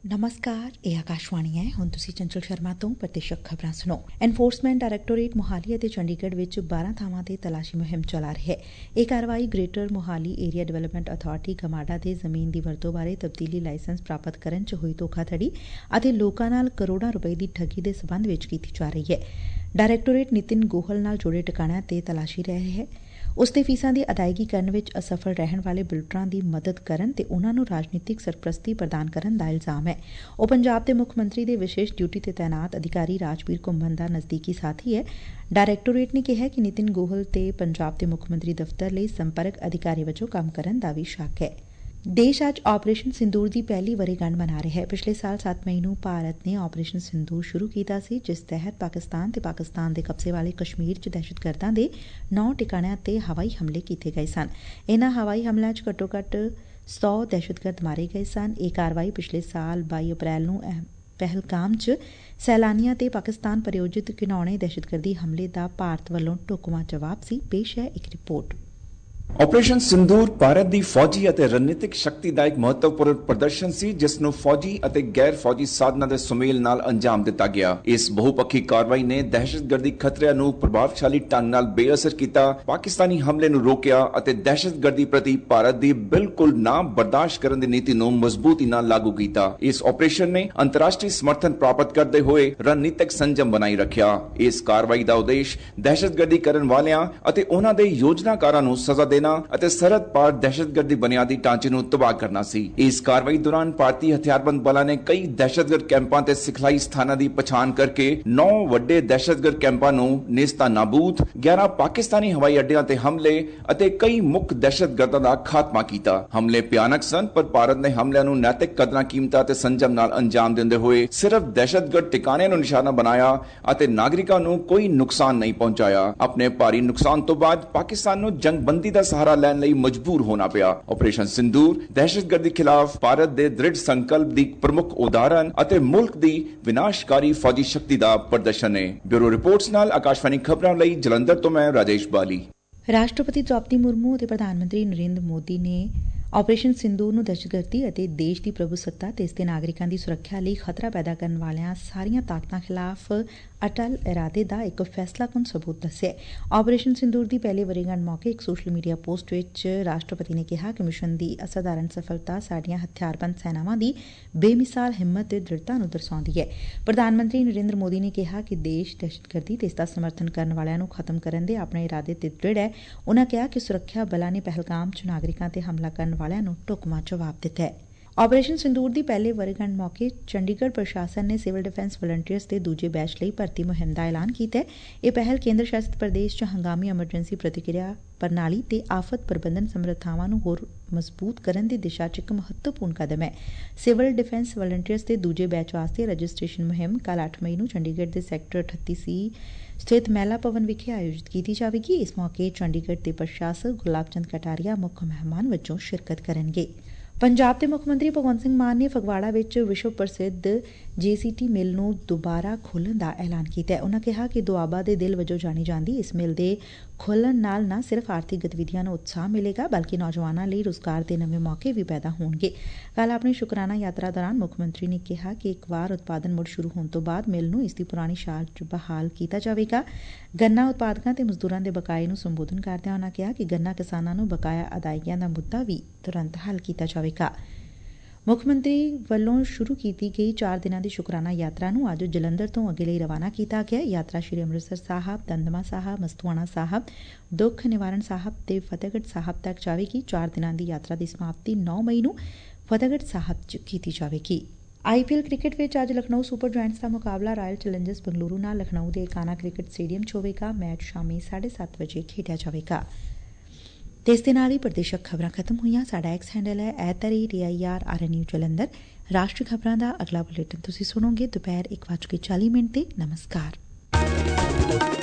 ਨਮਸਕਾਰ, ਇਹ ਆਕਾਸ਼ਵਾਣੀ ਹੈ। ਹੁਣ ਤੁਸੀਂ ਚੰਚਲ ਸ਼ਰਮਾ ਤੋਂ ਪ੍ਰਤੀਸ਼ਕ ਖਬਰਾਂ ਸੁਣੋ। ਐਨਫੋਰਸਮੈਂਟ ਡਾਇਰੈਕਟੋਰੇਟ ਮੋਹਾਲੀ ਅਤੇ ਚੰਡੀਗੜ੍ਹ ਵਿੱਚ 12 ਥਾਵਾਂ ਤੇ ਤਲਾਸ਼ੀ ਮੁਹਿੰਮ ਚਲਾ ਰਹੀ ਹੈ। ਇਹ ਕਾਰਵਾਈ greater Mohali area development authority GMADA ਦੇ ਜ਼ਮੀਨ ਦੀ ਵਰਤੋਂ ਬਾਰੇ ਤਬਦੀਲੀ ਲਾਇਸੈਂਸ ਪ੍ਰਾਪਤ ਕਰਨ ਚ ਹੋਈ ਧੋਖਾਧੜੀ ਅਤੇ ਲੋਕਾਂ ਨਾਲ ਕਰੋੜਾਂ ਰੁਪਏ ਦੀ ਠੱਗੀ ਦੇ ਸਬੰਧ ਵਿੱਚ ਕੀਤੀ ਜਾ ਰਹੀ ਹੈ। ਡਾਇਰੈਕਟੋਰੇਟ ਨਿਤਿਨ ਗੋਹਲ ਨਾਲ ਜੁੜੇ ਟਿਕਾਣਿਆਂ ਤੇ ਤਲਾਸ਼ੀ ਲੈ ਰਿਹਾ ਹੈ। ਉਸ ਤੇ ਫੀਸਾਂ ਦੀ ਅਦਾਇਗੀ ਕਰਨ ਵਿੱਚ ਅਸਫਲ ਰਹਿਣ ਵਾਲੇ ਬਿਲਡਰਾਂ ਦੀ ਮਦਦ ਕਰਨ ਤੇ ਉਨ੍ਹਾਂ ਨੂੰ ਰਾਜਨੀਤਿਕ ਸਰਪ੍ਰਸਤੀ ਪ੍ਰਦਾਨ ਕਰਨ ਦਾ ਇਲਜ਼ਾਮ ਹੈ। ਉਹ ਪੰਜਾਬ ਦੇ ਮੁੱਖ ਮੰਤਰੀ ਦੇ ਵਿਸ਼ੇਸ਼ ਡਿਊਟੀ ਤੇ ਤਾਇਨਾਤ ਅਧਿਕਾਰੀ ਰਾਜਵੀਰ ਘੁੰਮਣ ਦਾ ਨਜ਼ਦੀਕੀ ਸਾਥੀ ਹੈ। ਡਾਇਰੈਕਟੋਰੇਟ ਨੇ ਕਿਹਾ ਕਿ ਨਿਤਿਨ ਗੋਹਲ ਤੇ ਪੰਜਾਬ ਦੇ ਮੁੱਖ ਮੰਤਰੀ ਦਫ਼ਤਰ ਲਈ ਸੰਪਰਕ ਅਧਿਕਾਰੀ ਵਜੋਂ ਕੰਮ ਕਰਨ ਦਾ ਵੀ ਸ਼ੱਕ ਹੈ। ਦੇਸ਼ ਅੱਜ ਆਪਰੇਸ਼ਨ ਸਿੰਦੂਰ ਦੀ ਪਹਿਲੀ ਵਰ੍ਹੇਗੰਢ ਮਨਾ ਰਿਹਾ ਹੈ। ਪਿਛਲੇ ਸਾਲ 7 ਮਈ ਨੂੰ ਭਾਰਤ ਨੇ ਆਪਰੇਸ਼ਨ ਸਿੰਦੂਰ ਸ਼ੁਰੂ ਕੀਤਾ ਸੀ, ਜਿਸ ਤਹਿਤ ਪਾਕਿਸਤਾਨ ਤੇ ਪਾਕਿਸਤਾਨ ਦੇ ਕਬਜ਼ੇ ਵਾਲੇ ਕਸ਼ਮੀਰ ਚ ਦਹਿਸ਼ਤਗਰਦਾਂ ਦੇ 9 ਟਿਕਾਣਿਆਂ ਤੇ ਹਵਾਈ ਹਮਲੇ ਕੀਤੇ ਗਏ ਸਨ। ਇਨ੍ਹਾਂ ਹਵਾਈ ਹਮਲਿਆਂ ਚ ਘੱਟੋ ਘੱਟ 100 ਦਹਿਸ਼ਤਗਰਦ ਮਾਰੇ ਗਏ ਸਨ। ਇਹ ਕਾਰਵਾਈ ਪਿਛਲੇ ਸਾਲ 22 ਅਪ੍ਰੈਲ ਨੂੰ ਪਹਿਲਗਾਮ ਚ ਸੈਲਾਨੀਆਂ ਤੇ ਪਾਕਿਸਤਾਨ ਪ੍ਰਾਯੋਜਿਤ ਘਿਨਾਉਣੇ ਦਹਿਸ਼ਤਗਰਦੀ ਹਮਲੇ ਦਾ ਭਾਰਤ ਵੱਲੋਂ ਢੁਕਵਾਂ ਜਵਾਬ ਸੀ। ਪੇਸ਼ ਹੈ ਇੱਕ ਰਿਪੋਰਟ। ਆਪਰੇਸ਼ਨ ਸਿੰਦੂਰ ਭਾਰਤ ਦੀ ਫੌਜੀ ਅਤੇ ਰਣਨੀਤਿਕ ਸ਼ਕਤੀ ਦਾ ਇੱਕ ਮਹੱਤਵਪੂਰਨ ਪ੍ਰਦਰਸ਼ਨ ਸੀ, ਜਿਸ ਨੂੰ ਫੌਜੀ ਅਤੇ ਗੈਰ ਫੌਜੀ ਸਾਧਨਾਂ ਦੇ ਸੁਮੇਲ ਨਾਲ ਅੰਜਾਮ ਦਿੱਤਾ ਗਿਆ। ਇਸ ਬਹੁਪੱਖੀ ਕਾਰਵਾਈ ਨੇ ਦਹਿਸ਼ਤਗਰਦੀ ਖਤਰਿਆਂ ਨੂੰ ਪ੍ਰਭਾਵਸ਼ਾਲੀ ਢੰਗ ਨਾਲ ਬੇਅਸਰ ਕੀਤਾ, ਪਾਕਿਸਤਾਨੀ ਹਮਲੇ ਨੂੰ ਰੋਕਿਆ ਅਤੇ ਦਹਿਸ਼ਤਗਰਦੀ ਪ੍ਰਤੀ ਭਾਰਤ ਦੀ ਬਿਲਕੁਲ ਨਾ ਬਰਦਾਸ਼ਤ ਕਰਨ ਦੀ ਨੀਤੀ ਨੂੰ ਮਜ਼ਬੂਤੀ ਨਾਲ ਲਾਗੂ ਕੀਤਾ। ਇਸ ਆਪਰੇਸ਼ਨ ਨੇ ਅੰਤਰਰਾਸ਼ਟਰੀ ਸਮਰਥਨ ਪ੍ਰਾਪਤ ਕਰਦੇ ਹੋਏ ਰਣਨੀਤਿਕ ਸੰਜਮ ਬਣਾਈ ਰੱਖਿਆ। ਇਸ ਕਾਰਵਾਈ ਦਾ ਉਦੇਸ਼ ਦਹਿਸ਼ਤਗਰਦੀ ਕਰਨ ਵਾਲਿਆਂ ਅਤੇ ਉਹਨਾਂ ਦੇ ਯੋਜਨਾਕਾਰਾਂ ਨੂੰ ਸਜ਼ਾ ਦੇਣਾ ਅਤੇ ਸਰਹੱਦ ਪਾਰ ਦਹਿਸ਼ਤਗਰਦੀ ਬੁਨਿਆਦੀ ਢਾਂਚੇ ਨੂੰ ਤਬਾਹ ਕਰਨਾ ਸੀ। ਇਸ ਕਾਰਵਾਈ ਦੌਰਾਨ ਭਾਰਤੀ ਹਥਿਆਰਬੰਦ ਬਲਾਂ ਨੇ ਕਈ ਦਹਿਸ਼ਤਗਰਦ ਕੈਂਪਾਂ ਤੇ ਸਿਖਲਾਈ ਸਥਾਨਾਂ ਦੀ ਪਛਾਣ ਕਰਕੇ 9 ਵੱਡੇ ਦਹਿਸ਼ਤਗਰਦ ਕੈਂਪਾਂ ਨੂੰ ਨੇਸਤਾ ਨਾਬੂਦ, 11 ਪਾਕਿਸਤਾਨੀ ਹਵਾਈ ਅੱਡਿਆਂ ਤੇ ਹਮਲੇ ਅਤੇ ਕਈ ਮੁੱਖ ਦਹਿਸ਼ਤਗਰਦਾਂ ਦਾ ਖਾਤਮਾ ਕੀਤਾ। ਹਮਲੇ ਭਿਆਨਕ ਸਨ, ਪਰ ਭਾਰਤ ਨੇ ਹਮਲਿਆਂ ਨੂੰ ਨੈਤਿਕ ਕਦਰਾਂ ਕੀਮਤਾਂ ਤੇ ਸੰਜਮ ਨਾਲ ਅੰਜਾਮ ਦਿੰਦੇ ਹੋਏ ਸਿਰਫ ਦਹਿਸ਼ਤਗਰਦ ਟਿਕਾਣਿਆਂ ਨੂੰ ਨਿਸ਼ਾਨਾ ਬਣਾਇਆ ਅਤੇ ਨਾਗਰਿਕਾਂ ਨੂੰ ਕੋਈ ਨੁਕਸਾਨ ਨਹੀਂ ਪਹੁੰਚਾਇਆ। ਆਪਣੇ ਭਾਰੀ ਨੁਕਸਾਨ ਤੋਂ ਬਾਅਦ ਪਾਕਿਸਤਾਨ ਨੂੰ ਜੰਗਬੰਦੀ ਦਾ ਸਹਾਰਾ ਲੈਣ ਲਈ ਮਜਬੂਰ ਹੋਣਾ ਪਿਆ। ਆਪਰੇਸ਼ਨ ਸਿੰਦੂਰ ਦਹਿਸ਼ਤਗਰਦੀ ਖਿਲਾਫ ਭਾਰਤ ਦੇ ਦ੍ਰਿੜ ਸੰਕਲਪ ਦੀ ਪ੍ਰਮੁੱਖ ਉਦਾਹਰਨ ਅਤੇ ਮੁਲਕ ਦੀ ਵਿਨਾਸ਼ਕਾਰੀ ਫੌਜੀ ਸ਼ਕਤੀ ਦਾ ਪ੍ਰਦਰਸ਼ਨ ਹੈ। ਬਿਊਰੋ ਰਿਪੋਰਟਸ ਨਾਲ ਆਕਾਸ਼ਵਾਣੀ ਖਬਰਾਂ ਲਈ ਜਲੰਧਰ ਤੋਂ ਮੈਂ ਰਾਜੇਸ਼ ਬਾਲੀ। ਰਾਸ਼ਟਰਪਤੀ ਦ੍ਰੌਪਦੀ ਮੁਰਮੂ ਅਤੇ ਪ੍ਰਧਾਨ ਮੰਤਰੀ ਨਰਿੰਦਰ ਮੋਦੀ ਨੇ ਆਪਰੇਸ਼ਨ ਸਿੰਦੂਰ ਨੂੰ ਦਹਿਸ਼ਤਗਰਦੀ ਅਤੇ ਦੇਸ਼ ਦੀ ਪ੍ਰਭੂਸੱਤਾ ਤੇ ਇਸ ਦੇ ਨਾਗਰਿਕਾਂ ਦੀ ਸੁਰੱਖਿਆ ਲਈ ਖਤਰਾ ਪੈਦਾ ਕਰਨ ਵਾਲੀਆਂ ਸਾਰੀਆਂ ਤਾਕਤਾਂ ਖਿਲਾਫ ਅਟਲ ਇਰਾਦੇ ਦਾ ਇੱਕ ਫੈਸਲਾਕੁੰਨ ਸਬੂਤ ਦੱਸਿਆ। ਆਪਰੇਸ਼ਨ ਸਿੰਦੂਰ ਦੀ ਪਹਿਲੀ ਵਰ੍ਹੇਗੰਢ ਮੌਕੇ ਇੱਕ ਸੋਸ਼ਲ ਮੀਡੀਆ ਪੋਸਟ ਵਿੱਚ ਰਾਸ਼ਟਰਪਤੀ ਨੇ ਕਿਹਾ ਕਿ ਮਿਸ਼ਨ ਦੀ ਅਸਾਧਾਰਨ ਸਫਲਤਾ ਸਾਡੀਆਂ ਹਥਿਆਰਬੰਦ ਸੈਨਾਵਾਂ ਦੀ ਬੇਮਿਸਾਲ ਹਿੰਮਤ ਤੇ ਦ੍ਰਿੜਤਾ ਨੂੰ ਦਰਸਾਉਂਦੀ ਹੈ। ਪ੍ਰਧਾਨ ਮੰਤਰੀ ਨਰਿੰਦਰ ਮੋਦੀ ਨੇ ਕਿਹਾ ਕਿ ਦੇਸ਼ ਦਹਿਸ਼ਤਗਰਦੀ ਤੇ ਇਸ ਦਾ ਸਮਰਥਨ ਕਰਨ ਵਾਲਿਆਂ ਨੂੰ ਖਤਮ ਕਰਨ ਦੇ ਆਪਣੇ ਇਰਾਦੇ ਤੇ ਦ੍ਰਿੜ ਹੈ। ਉਨ੍ਹਾਂ ਕਿਹਾ ਕਿ ਸੁਰੱਖਿਆ ਬਲਾਂ ਨੇ ਪਹਿਲਗਾਮ ਚ ਨਾਗਰਿਕਾਂ ਤੇ ਹਮਲਾ ਕਰਨ ਵਾਲਿਆਂ ਨੂੰ ਢੁਕਵਾਂ ਜਵਾਬ ਦਿੱਤਾ ਹੈ। ਆਪਰੇਸ਼ਨ ਸਿੰਦੂਰ ਦੀ ਪਹਿਲੇ ਵਰ੍ਹੇਗੰਢ ਮੌਕੇ ਚੰਡੀਗੜ੍ਹ ਪ੍ਰਸ਼ਾਸਨ ਨੇ ਸਿਵਲ ਡਿਫੈਂਸ ਵਲੰਟੀਅਰਸ ਦੇ ਦੂਜੇ ਬੈਚ ਲਈ ਭਰਤੀ ਮੁਹਿੰਮ ਦਾ ਐਲਾਨ ਕੀਤਾ ਹੈ। ਇਹ ਪਹਿਲ ਕੇਂਦਰ ਸ਼ਾਸਿਤ ਪ੍ਰਦੇਸ਼ ਚ ਹੰਗਾਮੀ ਐਮਰਜੈਂਸੀ ਪ੍ਰਤੀਕਿਰਿਆ ਪ੍ਰਣਾਲੀ ਤੇ ਆਫਤ ਪ੍ਰਬੰਧਨ ਸਮਰੱਥਾਵਾਂ ਨੂੰ ਹੋਰ ਮਜ਼ਬੂਤ ਕਰਨ ਦੀ ਦਿਸ਼ਾ ਚ ਇੱਕ ਮਹੱਤਵਪੂਰਨ ਕਦਮ ਹੈ। ਸਿਵਲ ਡਿਫੈਂਸ ਵਲੰਟੀਅਰਸ ਦੇ ਦੂਜੇ ਬੈਚ ਵਾਸਤੇ ਰਜਿਸਟ੍ਰੇਸ਼ਨ ਮੁਹਿੰਮ ਕੱਲ੍ਹ 8 ਮਈ ਨੂੰ ਚੰਡੀਗੜ੍ਹ ਦੇ ਸੈਕਟਰ 38C ਸਥਿਤ ਮਹਿਲਾ ਭਵਨ ਵਿਖੇ ਆਯੋਜਿਤ ਕੀਤੀ ਜਾਵੇਗੀ। ਇਸ ਮੌਕੇ ਚੰਡੀਗੜ੍ਹ ਦੇ ਪ੍ਰਸ਼ਾਸਕ ਗੁਲਾਬ ਚੰਦ ਕਟਾਰੀਆ ਮੁੱਖ ਮਹਿਮਾਨ ਵਜੋਂ ਸ਼ਿਰਕਤ ਕਰਨਗੇ। ਪੰਜਾਬ ਦੇ ਮੁੱਖ ਮੰਤਰੀ ਭਗਵੰਤ ਸਿੰਘ ਮਾਨ ਨੇ ਫਗਵਾੜਾ ਵਿੱਚ ਵਿਸ਼ਵ ਪ੍ਰਸਿੱਧ JCT ਮਿੱਲ ਨੂੰ ਦੁਬਾਰਾ ਖੋਲ੍ਹਣ ਦਾ ਐਲਾਨ ਕੀਤਾ ਹੈ। ਉਨ੍ਹਾਂ ਕਿਹਾ ਕਿ ਦੁਆਬਾ ਦੇ ਦਿਲ ਵਜੋਂ ਜਾਣੀ ਜਾਂਦੀ ਇਸ ਮਿੱਲ ਦੇ ਖੋਲ੍ਹਣ ਨਾਲ ਨਾ ਸਿਰਫ ਆਰਥਿਕ ਗਤੀਵਿਧੀਆਂ ਨੂੰ ਉਤਸ਼ਾਹ ਮਿਲੇਗਾ, ਬਲਕਿ ਨੌਜਵਾਨਾਂ ਲਈ ਰੁਜ਼ਗਾਰ ਦੇ ਨਵੇਂ ਮੌਕੇ ਵੀ ਪੈਦਾ ਹੋਣਗੇ। ਕੱਲ੍ਹ ਆਪਣੀ ਸ਼ੁਕਰਾਨਾ ਯਾਤਰਾ ਦੌਰਾਨ ਮੁੱਖ ਮੰਤਰੀ ਨੇ ਕਿਹਾ ਕਿ ਇੱਕ ਵਾਰ ਉਤਪਾਦਨ ਮੁੜ ਸ਼ੁਰੂ ਹੋਣ ਤੋਂ ਬਾਅਦ ਮਿੱਲ ਨੂੰ ਇਸ ਦੀ ਪੁਰਾਣੀ ਸ਼ਾਨ ਚ ਬਹਾਲ ਕੀਤਾ ਜਾਵੇਗਾ। ਗੰਨਾ ਉਤਪਾਦਕਾਂ ਤੇ ਮਜ਼ਦੂਰਾਂ ਦੇ ਬਕਾਏ ਨੂੰ ਸੰਬੋਧਨ ਕਰਦਿਆਂ ਉਨ੍ਹਾਂ ਕਿਹਾ ਕਿ ਗੰਨਾ ਕਿਸਾਨਾਂ ਨੂੰ ਬਕਾਇਆ ਅਦਾਇਗੀਆਂ ਦਾ ਮੁੱਦਾ ਵੀ ਤੁਰੰਤ ਹੱਲ ਕੀਤਾ ਜਾਵੇਗਾ। ਮੁੱਖ ਮੰਤਰੀ ਵੱਲੋਂ ਸ਼ੁਰੂ ਕੀਤੀ ਗਈ 4 ਦਿਨਾਂ ਦੀ ਸ਼ੁਕਰਾਨਾ ਯਾਤਰਾ ਨੂੰ ਅੱਜ ਜਲੰਧਰ ਤੋਂ ਅੱਗੇ ਲਈ ਰਵਾਨਾ ਕੀਤਾ ਗਿਆ। ਯਾਤਰਾ ਸ੍ਰੀ ਅੰਮ੍ਰਿਤਸਰ ਸਾਹਿਬ, ਦਮਦਮਾ ਸਾਹਿਬ, ਮਸਤੂਆਣਾ ਸਾਹਿਬ, ਦੁੱਖ ਨਿਵਾਰਨ ਸਾਹਿਬ ਤੇ ਫਤਿਹਗੜ੍ਹ ਸਾਹਿਬ ਤੱਕ ਜਾਵੇਗੀ। 4 ਦਿਨਾਂ ਦੀ ਯਾਤਰਾ ਦੀ ਸਮਾਪਤੀ 9 ਮਈ ਨੂੰ ਫਤਿਹਗੜ੍ਹ ਸਾਹਿਬ ਚ ਕੀਤੀ ਜਾਵੇਗੀ। IPL ਕ੍ਰਿਕਟ ਵਿੱਚ ਅੱਜ ਲਖਨਊ ਸੁਪਰ ਜਾਇੰਟਸ ਦਾ ਮੁਕਾਬਲਾ ਰਾਇਲ ਚੈਲੰਜਰਸ ਬੰਗਲੁਰੂ ਨਾਲ ਲਖਨਊ ਦੇ ਏਕਾਨਾ ਕ੍ਰਿਕਟ ਸਟੇਡੀਅਮ ਚ ਹੋਵੇਗਾ। ਮੈਚ ਸ਼ਾਮੀ 7:30 ਵਜੇ ਖੇਡਿਆ ਜਾਵੇਗਾ। ਤੇ ਇਸ ਦੇ ਨਾਲ ਹੀ ਪ੍ਰਦੇਸ਼ਕ ਖਬਰਾਂ ਖਤਮ ਹੋਈਆਂ। ਸਾਡਾ ਐਕਸ ਹੈਂਡਲ ਹੈ @AIRRNU ਜਲੰਧਰ। ਰਾਸ਼ਟਰੀ ਖਬਰਾਂ ਦਾ ਅਗਲਾ ਬੁਲੇਟਿਨ ਤੁਸੀਂ ਸੁਣੋਗੇ ਦੁਪਹਿਰ 1:40 ਤੇ। ਨਮਸਕਾਰ।